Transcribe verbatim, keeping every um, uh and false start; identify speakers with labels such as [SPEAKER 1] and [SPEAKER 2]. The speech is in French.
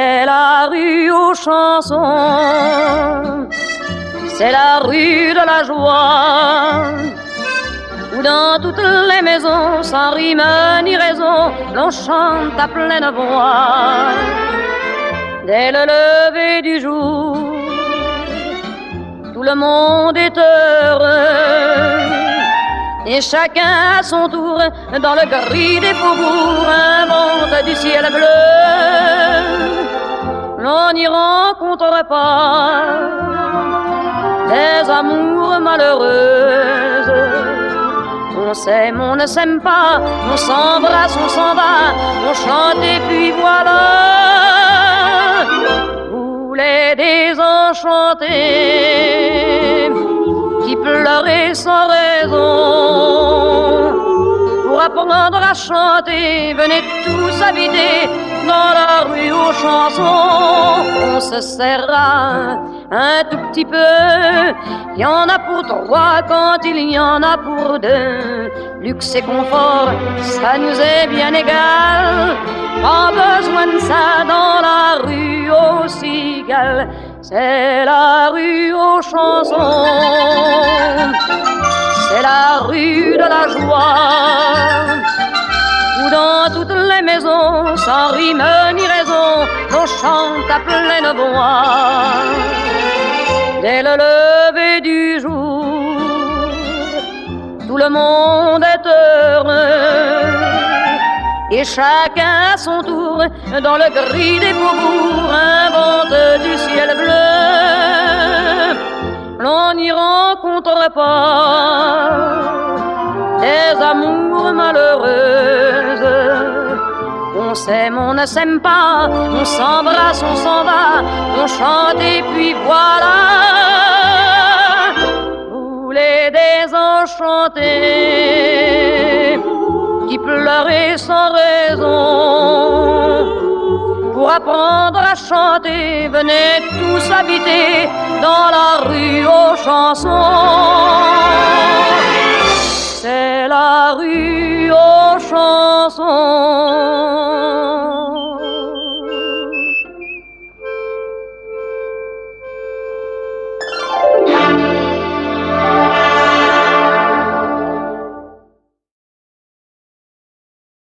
[SPEAKER 1] C'est la rue aux chansons, c'est la rue de la joie, où dans toutes les maisons, sans rime ni raison, l'on chante à pleine voix. Dès le lever du jour, tout le monde est heureux, et chacun à son tour, dans le gris des faubourgs, invente du ciel bleu. L'on n'y rencontre pas des amours malheureuses. On s'aime, on ne s'aime pas, on s'embrasse, on s'en va, on chante et puis voilà. Vous les désenchantés qui pleuraient sans raison, pour apprendre à chanter, venez tous habiter dans la rue aux chansons. On se serra un tout petit peu, il y en a pour trois quand il y en a pour deux. Luxe et confort, ça nous est bien égal, pas besoin de ça dans la rue aux cigales. C'est la rue aux chansons, c'est la rue de la joie, où dans toutes les maisons, sans rime ni raison, l'on chante à pleine voix. Dès le lever du jour, tout le monde est heureux, et chacun à son tour, dans le gris des faubourgs, invente du ciel bleu. L'on n'y rencontre pas des amours malheureuses. On s'aime, on ne s'aime pas, on s'embrasse, on s'en va, on chante et puis voilà. Vous les désenchantés qui pleuraient sans raison, pour apprendre à chanter, venez tous habiter dans la rue aux chansons. C'est la rue aux chansons.